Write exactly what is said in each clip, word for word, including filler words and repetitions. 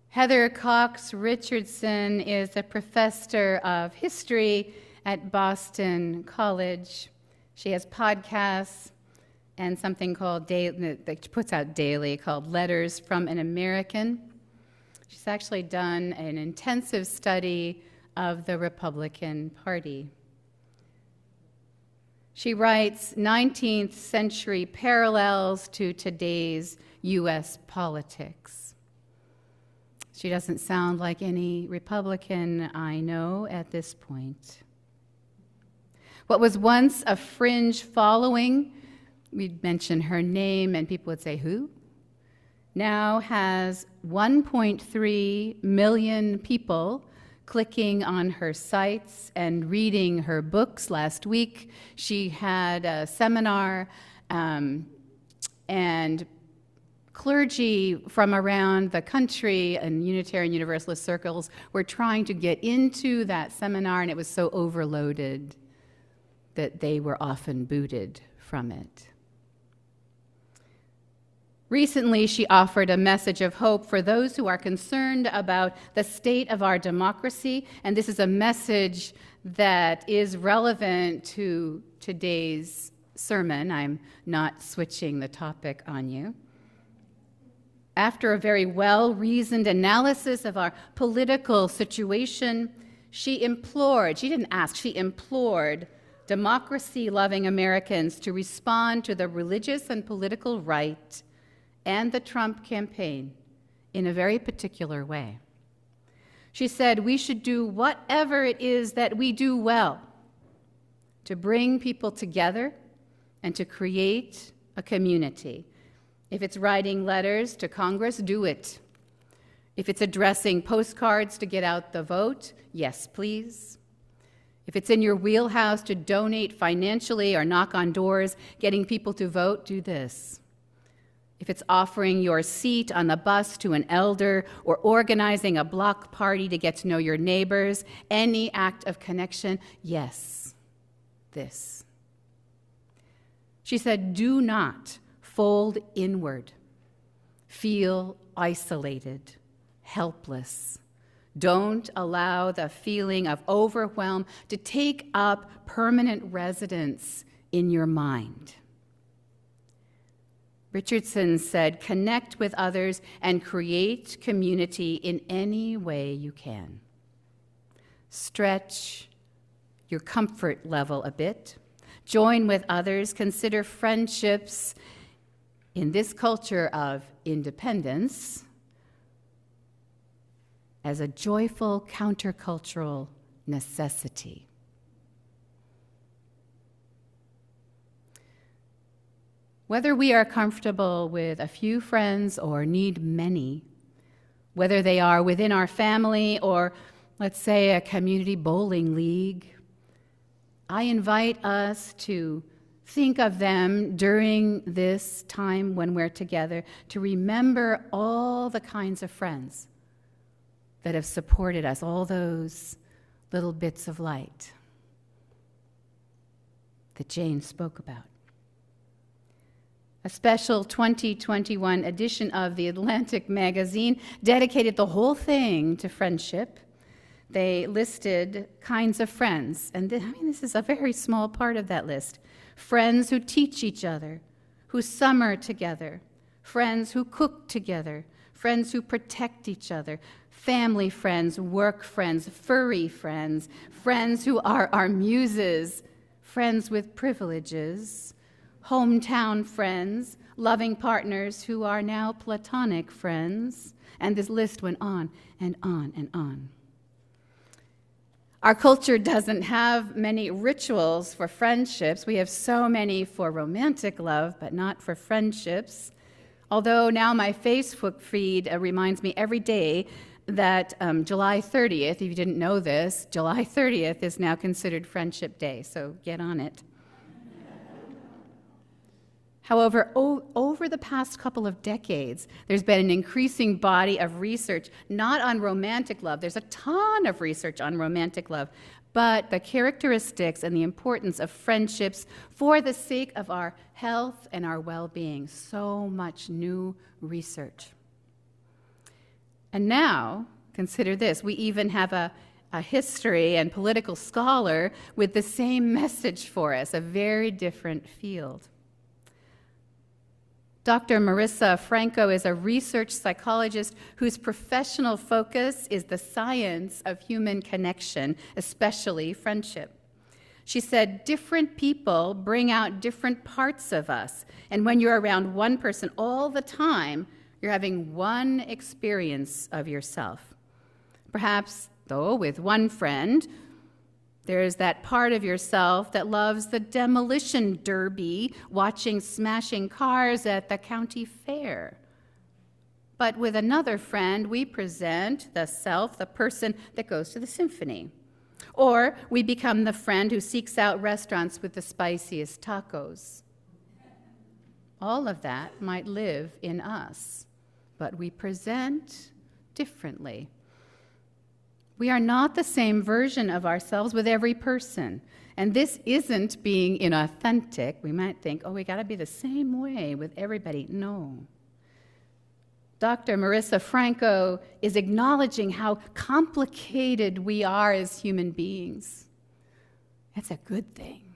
Heather Cox Richardson is a professor of history at Boston College. She has podcasts and something called daily, that she puts out daily called Letters from an American. She's actually done an intensive study of the Republican Party. She writes nineteenth century parallels to today's U S politics. She doesn't sound like any Republican I know at this point. What was once a fringe following, we'd mention her name and people would say, who? Now has one point three million people clicking on her sites and reading her books. Last week, she had a seminar, um, and clergy from around the country and Unitarian Universalist circles were trying to get into that seminar, and it was so overloaded that they were often booted from it. Recently, she offered a message of hope for those who are concerned about the state of our democracy, and this is a message that is relevant to today's sermon. I'm not switching the topic on you. After a very well-reasoned analysis of our political situation, she implored, she didn't ask, she implored democracy-loving Americans to respond to the religious and political right and the Trump campaign in a very particular way. She said we should do whatever it is that we do well to bring people together and to create a community. If it's writing letters to Congress, do it. If it's addressing postcards to get out the vote, yes, please. If it's in your wheelhouse to donate financially or knock on doors, getting people to vote, do this. If it's offering your seat on the bus to an elder or organizing a block party to get to know your neighbors, any act of connection, yes, this. She said, do not fold inward, feel isolated, helpless. Don't allow the feeling of overwhelm to take up permanent residence in your mind. Richardson said, connect with others and create community in any way you can. Stretch your comfort level a bit. Join with others. Consider friendships in this culture of independence as a joyful countercultural necessity. Whether we are comfortable with a few friends or need many, whether they are within our family or, let's say, a community bowling league, I invite us to think of them during this time when we're together, to remember all the kinds of friends that have supported us, all those little bits of light that Jane spoke about. A special twenty twenty-one edition of the Atlantic magazine dedicated the whole thing to friendship. They listed kinds of friends, and th- I mean, this is a very small part of that list. Friends who teach each other, who summer together, friends who cook together, friends who protect each other, family friends, work friends, furry friends, friends who are our muses, friends with privileges, hometown friends, loving partners who are now platonic friends, and this list went on and on and on. Our culture doesn't have many rituals for friendships. We have so many for romantic love, but not for friendships. Although now my Facebook feed uh, reminds me every day that um, July thirtieth, if you didn't know this, July thirtieth is now considered Friendship Day, so get on it. However, o- over the past couple of decades, there's been an increasing body of research, not on romantic love. There's a ton of research on romantic love, but the characteristics and the importance of friendships for the sake of our health and our well-being. So much new research. And now, consider this, we even have a, a history and political scholar with the same message for us, a very different field. Doctor Marissa Franco is a research psychologist whose professional focus is the science of human connection, especially friendship. She said, different people bring out different parts of us, and when you're around one person all the time, you're having one experience of yourself. Perhaps, though, with one friend, there's that part of yourself that loves the demolition derby, watching smashing cars at the county fair. But with another friend, we present the self, the person that goes to the symphony. Or we become the friend who seeks out restaurants with the spiciest tacos. All of that might live in us, but we present differently. We are not the same version of ourselves with every person. And this isn't being inauthentic. We might think, oh, we got to be the same way with everybody. No. Doctor Marissa Franco is acknowledging how complicated we are as human beings. That's a good thing.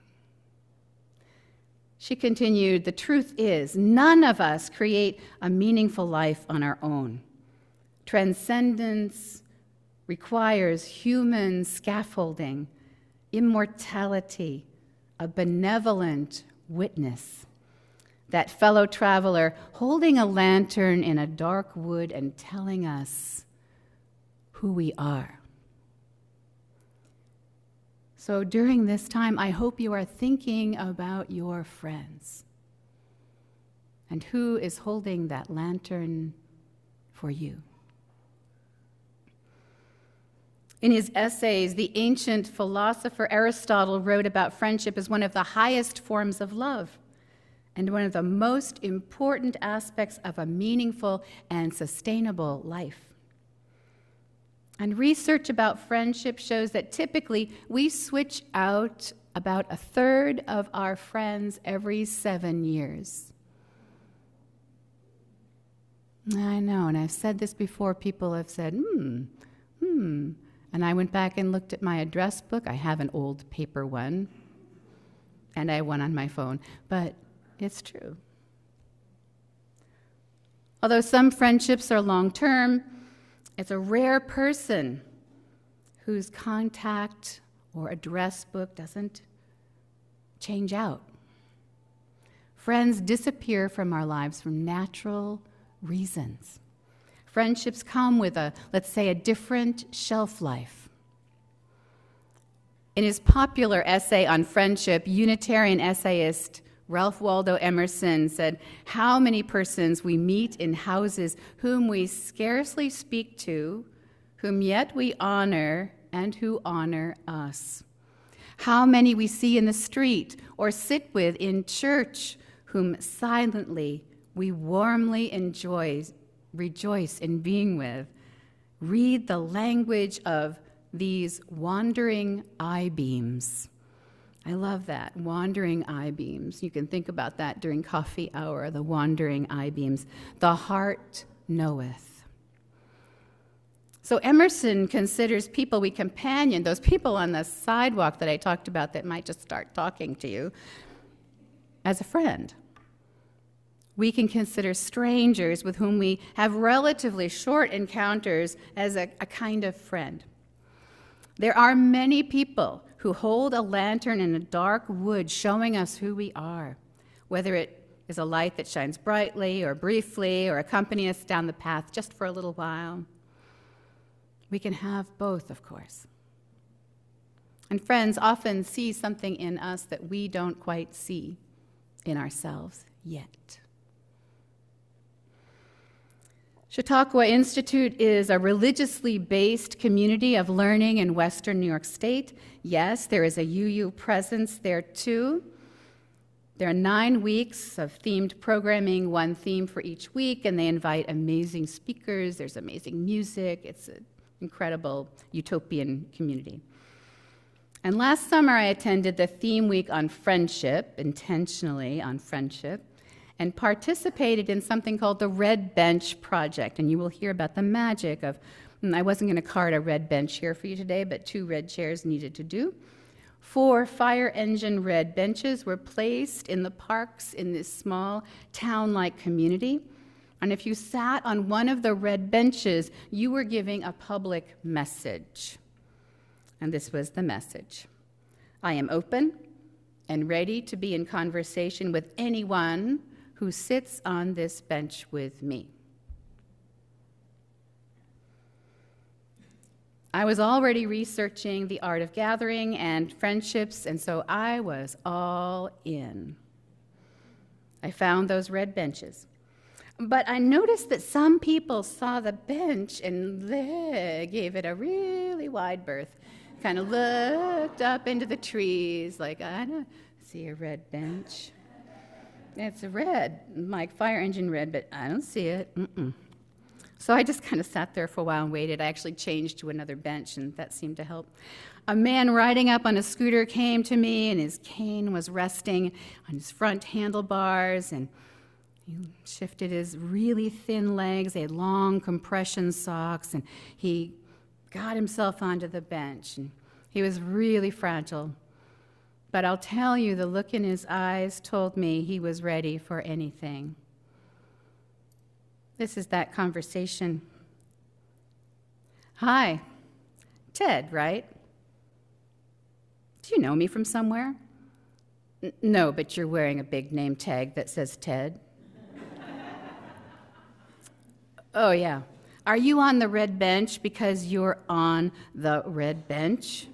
She continued, the truth is, none of us create a meaningful life on our own. Transcendence requires human scaffolding, immortality, a benevolent witness. That fellow traveler holding a lantern in a dark wood and telling us who we are. So during this time, I hope you are thinking about your friends and who is holding that lantern for you. In his essays, the ancient philosopher Aristotle wrote about friendship as one of the highest forms of love and one of the most important aspects of a meaningful and sustainable life. And research about friendship shows that typically we switch out about a third of our friends every seven years. I know, and I've said this before. People have said, hmm, hmm. And I went back and looked at my address book. I have an old paper one, and I have one on my phone, but it's true. Although some friendships are long-term, it's a rare person whose contact or address book doesn't change out. Friends disappear from our lives for natural reasons. Friendships come with a, let's say, a different shelf life. In his popular essay on friendship, Unitarian essayist Ralph Waldo Emerson said, how many persons we meet in houses whom we scarcely speak to, whom yet we honor, and who honor us. How many we see in the street or sit with in church, whom silently we warmly enjoy rejoice in being with. Read the language of these wandering eye-beams. I love that, wandering eye-beams. You can think about that during coffee hour, the wandering eye-beams. The heart knoweth. So Emerson considers people we companion, those people on the sidewalk that I talked about that might just start talking to you, as a friend. We can consider strangers with whom we have relatively short encounters as a, a kind of friend. There are many people who hold a lantern in a dark wood showing us who we are, whether it is a light that shines brightly or briefly or accompany us down the path just for a little while. We can have both, of course. And friends often see something in us that we don't quite see in ourselves yet. Chautauqua Institute is a religiously based community of learning in Western New York State. Yes, there is a U U presence there too. There are nine weeks of themed programming, one theme for each week, and they invite amazing speakers. There's amazing music. It's an incredible utopian community. And last summer I attended the theme week on friendship, intentionally on friendship. and participated in something called the Red Bench Project. And you will hear about the magic of, I wasn't going to card a red bench here for you today, but two red chairs needed to do. Four fire engine red benches were placed in the parks in this small town-like community. And if you sat on one of the red benches, you were giving a public message. And this was the message. I am open and ready to be in conversation with anyone who sits on this bench with me. I was already researching the art of gathering and friendships, and so I was all in. I found those red benches. But I noticed that some people saw the bench and they gave it a really wide berth, kind of looked up into the trees like, I don't see a red bench. It's a red, like fire engine red, but I don't see it. Mm-mm. So I just kind of sat there for a while and waited. I actually changed to another bench, and that seemed to help. A man riding up on a scooter came to me, and his cane was resting on his front handlebars, and he shifted his really thin legs. They had long compression socks, and he got himself onto the bench. And he was really fragile. But I'll tell you, the look in his eyes told me he was ready for anything. This is that conversation. Hi, Ted, right? Do you know me from somewhere? N- no, but you're wearing a big name tag that says Ted. Oh, yeah. Are you on the red bench because you're on the red bench?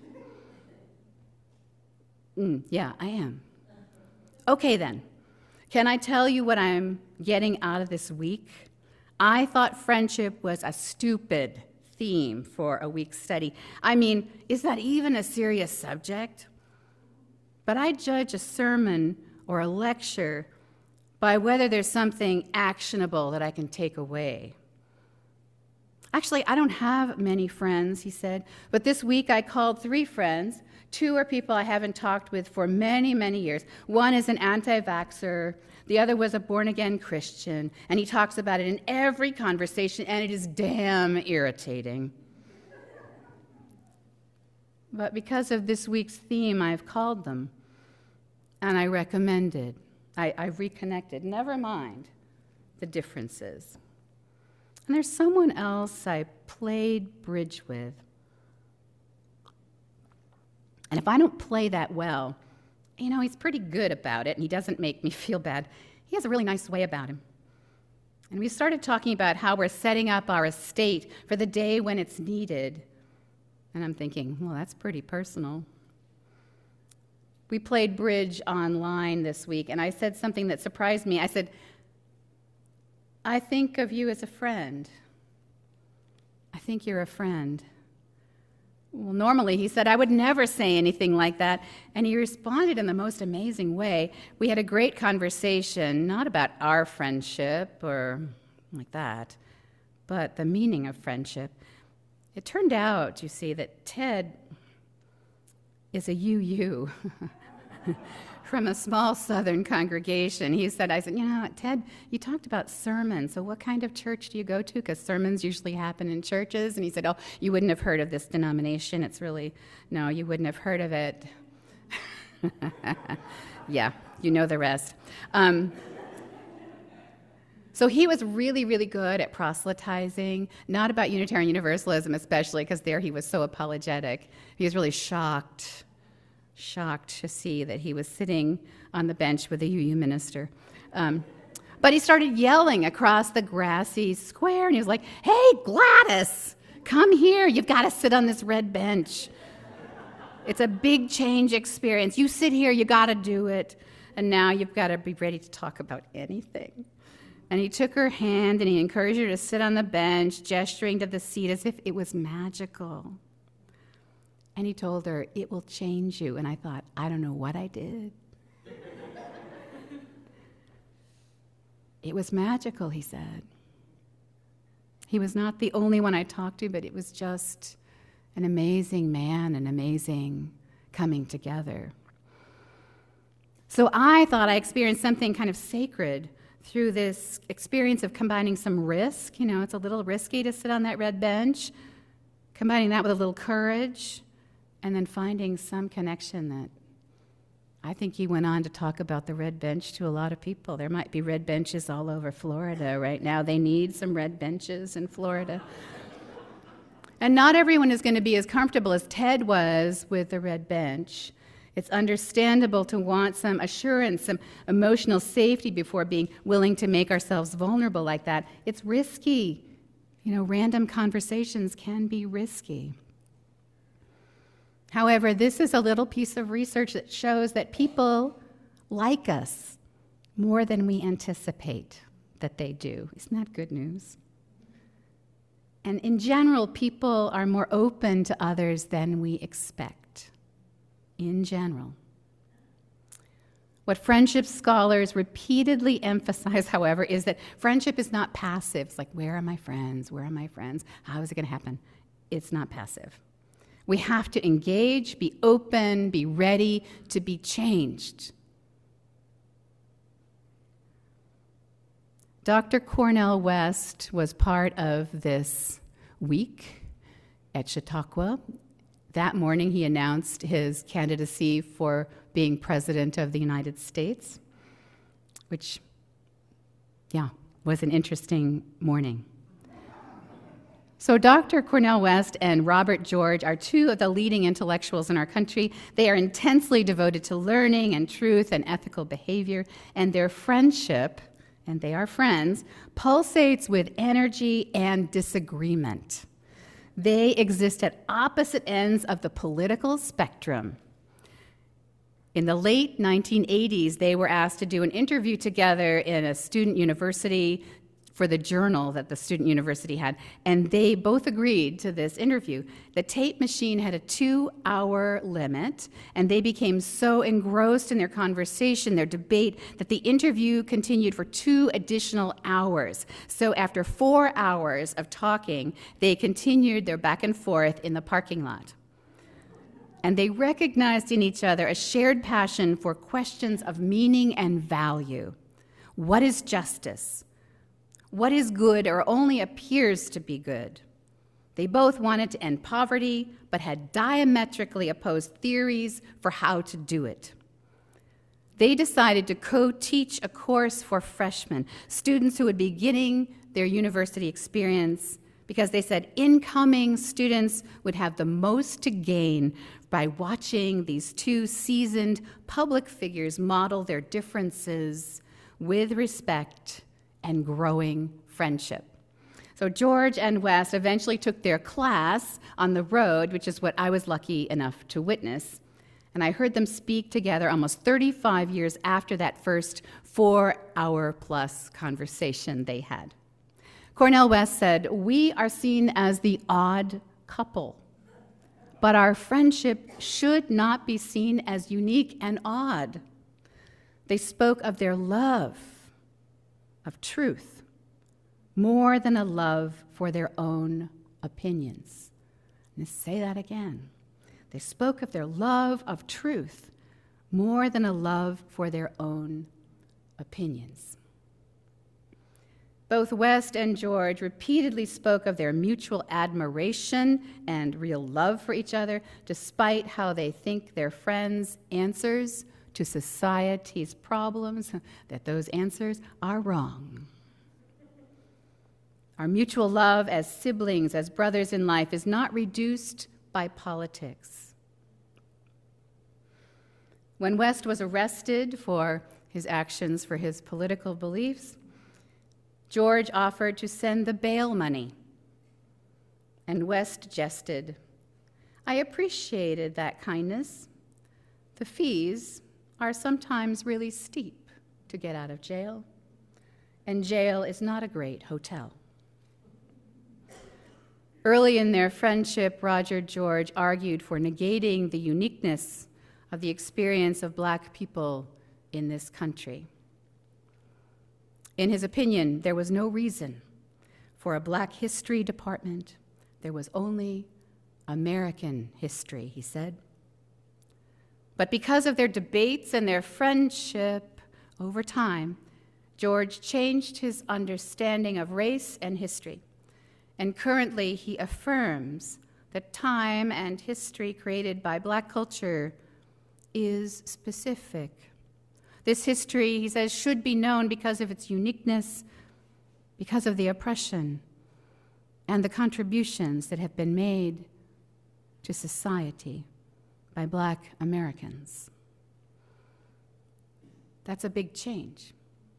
Mm, yeah, I am. Okay, then. Can I tell you what I'm getting out of this week? I thought friendship was a stupid theme for a week's study. I mean, is that even a serious subject? But I judge a sermon or a lecture by whether there's something actionable that I can take away. Actually, I don't have many friends, he said, but this week I called three friends. Two are people I haven't talked with for many, many years. One is an anti-vaxxer. The other was a born-again Christian, and he talks about it in every conversation, and it is damn irritating. But because of this week's theme, I've called them, and I recommended. I, I reconnected. Never mind the differences. And there's someone else I played bridge with. And if I don't play that well, you know, he's pretty good about it, and he doesn't make me feel bad. He has a really nice way about him. And we started talking about how we're setting up our estate for the day when it's needed. And I'm thinking, well, that's pretty personal. We played bridge online this week, and I said something that surprised me. I said, I think of you as a friend. I think you're a friend. Well, normally, he said, I would never say anything like that. And he responded in the most amazing way. We had a great conversation, not about our friendship or like that, but the meaning of friendship. It turned out, you see, that Ted is a U U from a small southern congregation. He said, I said, you know, Ted, you talked about sermons, so what kind of church do you go to? Because sermons usually happen in churches. And he said, oh, you wouldn't have heard of this denomination. It's really, no, you wouldn't have heard of it. Yeah, you know the rest. Um, so he was really, really good at proselytizing, not about Unitarian Universalism especially, because there he was so apologetic. He was really shocked shocked to see that he was sitting on the bench with a U U minister. Um, but he started yelling across the grassy square, and he was like, hey, Gladys, come here. You've got to sit on this red bench. It's a big change experience. You sit here, you got to do it. And now you've got to be ready to talk about anything. And he took her hand, and he encouraged her to sit on the bench, gesturing to the seat as if it was magical. And he told her, it will change you. And I thought, I don't know what I did. It was magical, he said. He was not the only one I talked to, but it was just an amazing man, an amazing coming together. So I thought I experienced something kind of sacred through this experience of combining some risk. You know, it's a little risky to sit on that red bench, combining that with a little courage, and then finding some connection that I think he went on to talk about the red bench to a lot of people. There might be red benches all over Florida right now. They need some red benches in Florida. And not everyone is going to be as comfortable as Ted was with the red bench. It's understandable to want some assurance, some emotional safety before being willing to make ourselves vulnerable like that. It's risky. You know, random conversations can be risky. However, this is a little piece of research that shows that people like us more than we anticipate that they do. Isn't that good news? And in general, people are more open to others than we expect. In general. What friendship scholars repeatedly emphasize, however, is that friendship is not passive. It's like, where are my friends? Where are my friends? How is it going to happen? It's not passive. We have to engage, be open, be ready to be changed. Doctor Cornel West was part of this week at Chautauqua. That morning, he announced his candidacy for being President of the United States, which, yeah, was an interesting morning. So Doctor Cornel West and Robert George are two of the leading intellectuals in our country. They are intensely devoted to learning and truth and ethical behavior, and their friendship, and they are friends, pulsates with energy and disagreement. They exist at opposite ends of the political spectrum. In the late nineteen eighties, they were asked to do an interview together in a student university for the journal that the student university had, and they both agreed to this interview. The tape machine had a two-hour limit, and they became so engrossed in their conversation, their debate, that the interview continued for two additional hours. So after four hours of talking, they continued their back and forth in the parking lot. And they recognized in each other a shared passion for questions of meaning and value. What is justice? What is good or only appears to be good? They both wanted to end poverty, but had diametrically opposed theories for how to do it. They decided to co-teach a course for freshmen, students who would be beginning their university experience, because they said incoming students would have the most to gain by watching these two seasoned public figures model their differences with respect and growing friendship. So George and Wes eventually took their class on the road, which is what I was lucky enough to witness. And I heard them speak together almost thirty-five years after that first four-hour-plus conversation they had. Cornel West said, "We are seen as the odd couple, but our friendship should not be seen as unique and odd." They spoke of their love of truth, more than a love for their own opinions. Let's say that again. They spoke of their love of truth, more than a love for their own opinions. Both West and George repeatedly spoke of their mutual admiration and real love for each other, despite how they think their friends' answers to society's problems, that those answers are wrong. Our mutual love as siblings, as brothers in life, is not reduced by politics. When West was arrested for his actions for his political beliefs, George offered to send the bail money, and West jested, "I appreciated that kindness. The fees are sometimes really steep to get out of jail, and jail is not a great hotel." Early in their friendship, Roger George argued for negating the uniqueness of the experience of Black people in this country. In his opinion, there was no reason for a Black history department. There was only American history, he said. But because of their debates and their friendship over time, George changed his understanding of race and history, and currently he affirms that time and history created by Black culture is specific. This history, he says, should be known because of its uniqueness, because of the oppression and the contributions that have been made to society by Black Americans. That's a big change.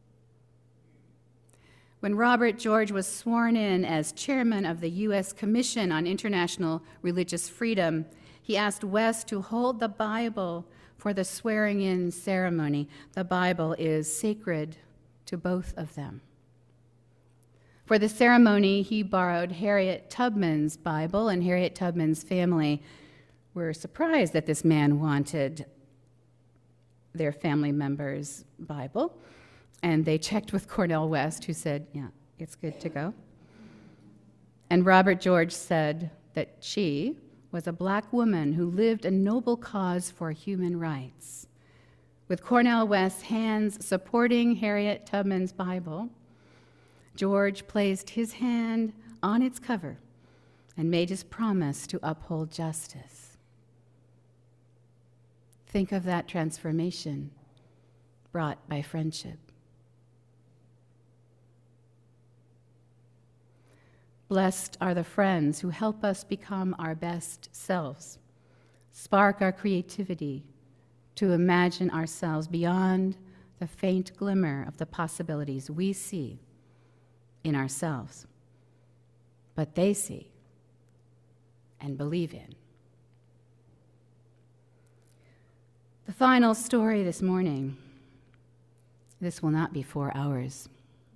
When Robert George was sworn in as chairman of the U S Commission on International Religious Freedom, he asked West to hold the Bible for the swearing-in ceremony. The Bible is sacred to both of them. For the ceremony, he borrowed Harriet Tubman's Bible, and Harriet Tubman's family were surprised that this man wanted their family member's Bible. And they checked with Cornel West, who said, yeah, it's good to go. And Robert George said that she was a Black woman who lived a noble cause for human rights. With Cornel West's hands supporting Harriet Tubman's Bible, George placed his hand on its cover and made his promise to uphold justice. Think of that transformation brought by friendship. Blessed are the friends who help us become our best selves, spark our creativity to imagine ourselves beyond the faint glimmer of the possibilities we see in ourselves, but they see and believe in. The final story this morning, this will not be four hours,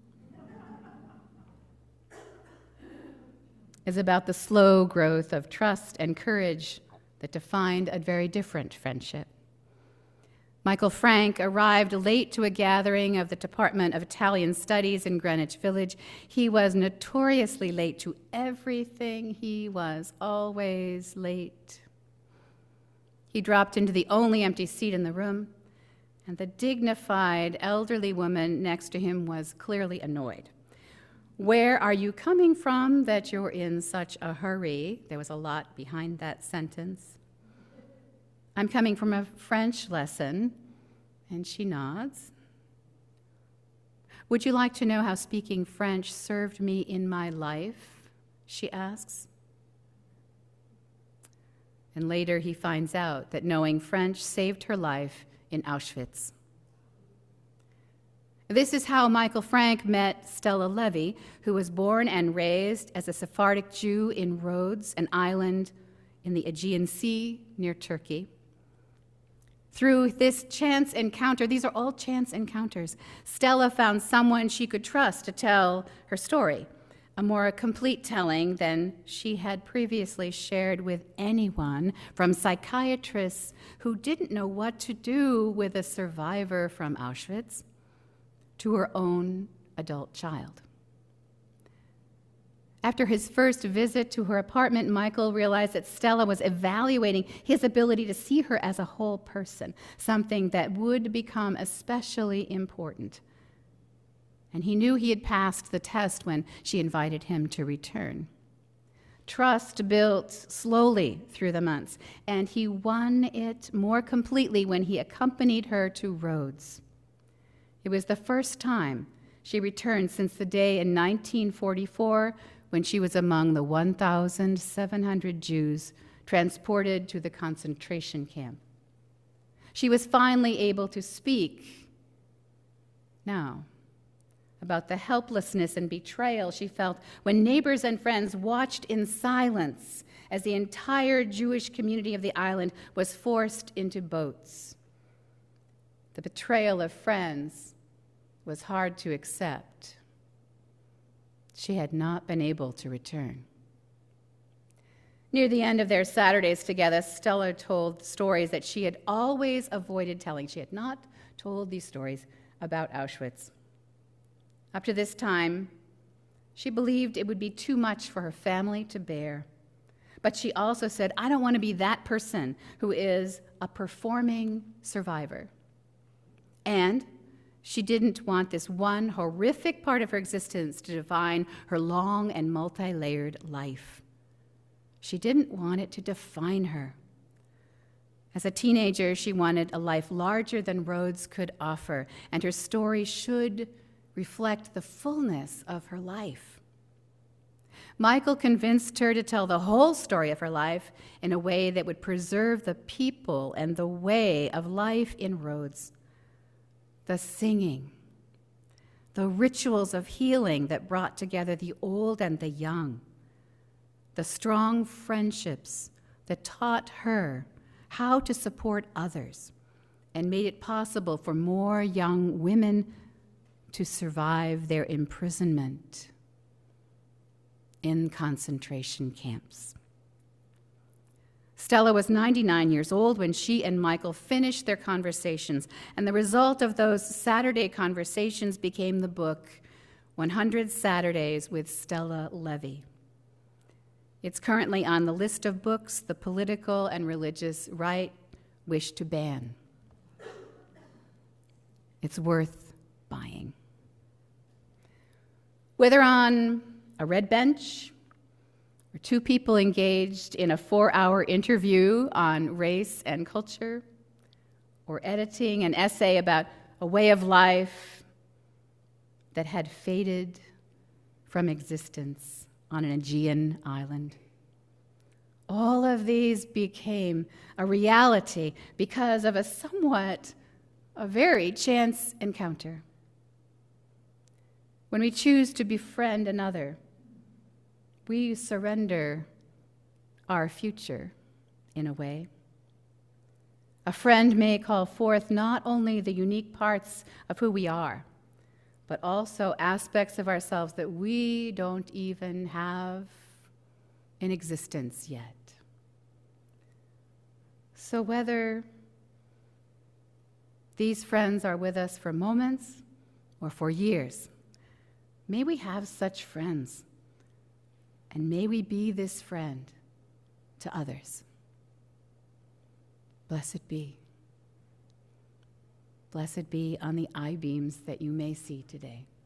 is about the slow growth of trust and courage that defined a very different friendship. Michael Frank arrived late to a gathering of the Department of Italian Studies in Greenwich Village. He was notoriously late to everything. He was always late. He dropped into the only empty seat in the room, and the dignified elderly woman next to him was clearly annoyed. Where are you coming from that you're in such a hurry? There was a lot behind that sentence. I'm coming from a French lesson, and she nods. Would you like to know how speaking French served me in my life? She asks. And later he finds out that knowing French saved her life in Auschwitz. This is how Michael Frank met Stella Levy, who was born and raised as a Sephardic Jew in Rhodes, an island in the Aegean Sea near Turkey. Through this chance encounter, these are all chance encounters, Stella found someone she could trust to tell her story, a more complete telling than she had previously shared with anyone, from psychiatrists who didn't know what to do with a survivor from Auschwitz, to her own adult child. After his first visit to her apartment, Michael realized that Stella was evaluating his ability to see her as a whole person, something that would become especially important. And he knew he had passed the test when she invited him to return. Trust built slowly through the months, and he won it more completely when he accompanied her to Rhodes. It was the first time she returned since the day in nineteen forty-four when she was among the one thousand seven hundred Jews transported to the concentration camp. She was finally able to speak now about the helplessness and betrayal she felt when neighbors and friends watched in silence as the entire Jewish community of the island was forced into boats. The betrayal of friends was hard to accept. She had not been able to return. Near the end of their Saturdays together, Stella told stories that she had always avoided telling. She had not told these stories about Auschwitz. Up to this time, she believed it would be too much for her family to bear. But she also said, I don't want to be that person who is a performing survivor. And She didn't want this one horrific part of her existence to define her long and multi-layered life. She didn't want it to define her. As a teenager, she wanted a life larger than Rhodes could offer, and her story should reflect the fullness of her life. Michael convinced her to tell the whole story of her life in a way that would preserve the people and the way of life in Rhodes. The singing, the rituals of healing that brought together the old and the young, the strong friendships that taught her how to support others and made it possible for more young women to survive their imprisonment in concentration camps. Stella was ninety-nine years old when she and Michael finished their conversations, and the result of those Saturday conversations became the book, one hundred Saturdays with Stella Levy. It's currently on the list of books the political and religious right wish to ban. It's worth buying. Whether on a red bench or two people engaged in a four-hour interview on race and culture, or editing an essay about a way of life that had faded from existence on an Aegean island. All of these became a reality because of a somewhat, a very chance encounter. When we choose to befriend another, we surrender our future in a way. A friend may call forth not only the unique parts of who we are, but also aspects of ourselves that we don't even have in existence yet. So whether these friends are with us for moments or for years, may we have such friends, and may we be this friend to others. Blessed be. Blessed be on the I-beams that you may see today.